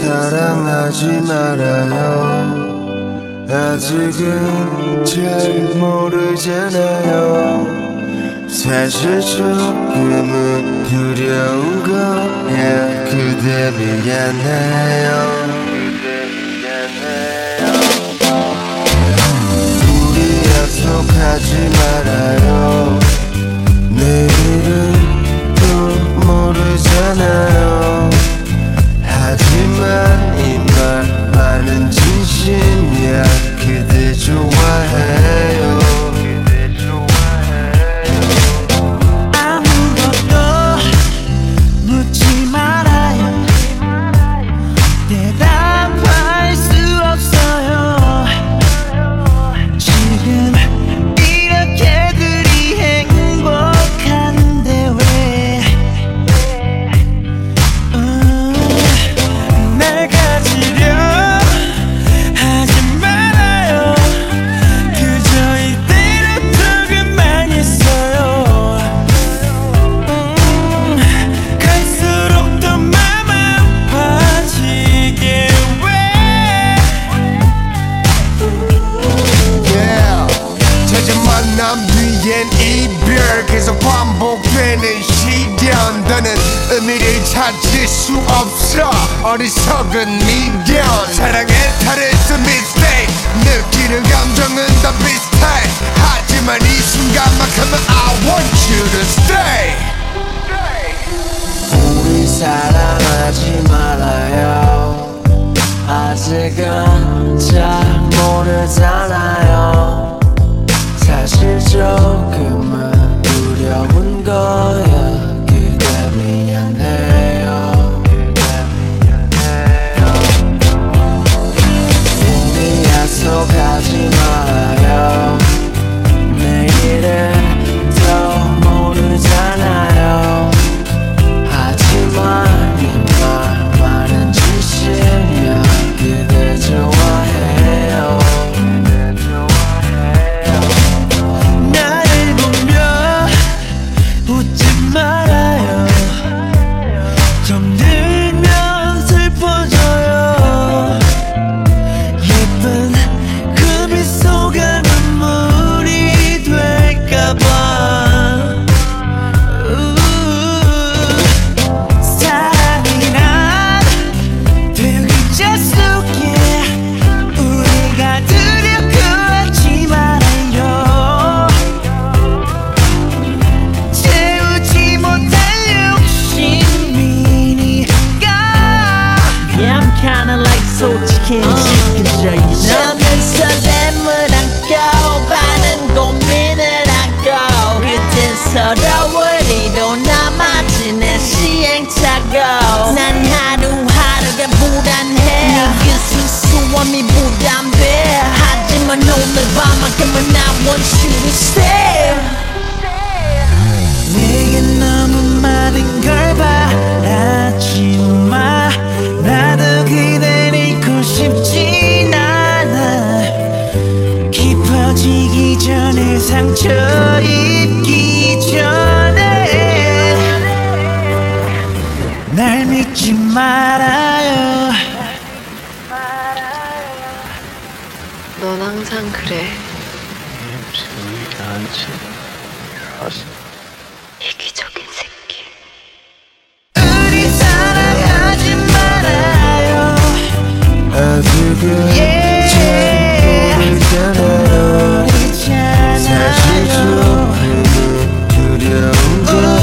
사랑하지 말아요. 아직은 잘 모르잖아요. 사실 조금은 두려운 거야. 그대 미안해요. 우리 약속하지 말아요. 내일은 또 모르잖아요. 하지만 이 말만은 진심이야. 그대 좋아해요. 아무것도 묻지 말아요. 대답할 수 없어요. 지금 이렇게들이 행복한데 왜 날 가지려 하지 말아요. 그저 이대로 두기만 했어요. 갈수록 더 맘 아파지게 왜 잦은 만남 뒤엔 이별 계속 반복되는 시련. 더는 의미를 찾을 수 없어. 어리석은 미련. 사랑에 탈했어 mistake. 느끼는 감정은 다 비슷해. 하지만 이 순간만큼은 I want you to stay. 우리 사랑하지 말아요. 아직은 잘 모르잖아요. 사실 조금은 두려운 거야. 그대 미안해요. 우리 약속하지 말아요. 내일은 더 모르잖아요. 하지만 이 말만은 진심이야. 그대 좋아해요. 나를 보며 웃지 말아요. 정들면 슬퍼져요. 예쁜 그 미소가 눈물이 될까봐. 사랑이란 두 글자 속에 우리가 두렵고하지 말아요. 채우지 못할 욕심이니까. Yeah, I'm kinda like 솔직히 시큰져이 너는 설렘을 안고 많은 고민을 안고 그땐 서러워리도 남아진 내 시행착오. 난 하루하루가 불안해. 네 수수함이 부담돼. 하지만 오늘 밤만큼은 I want you to stay. 내게 너무 많은 걸 바라지 마. 나도 그댈 잃고 싶진 않아. 깊어지기 전에 상처 입기 전에 날 믿지 말아요. 넌 항상 그래. 이기적인 새끼. 우리 사랑하지 말아요. 아직은 잘 모르잖아요. 사실 조금은 두려운 거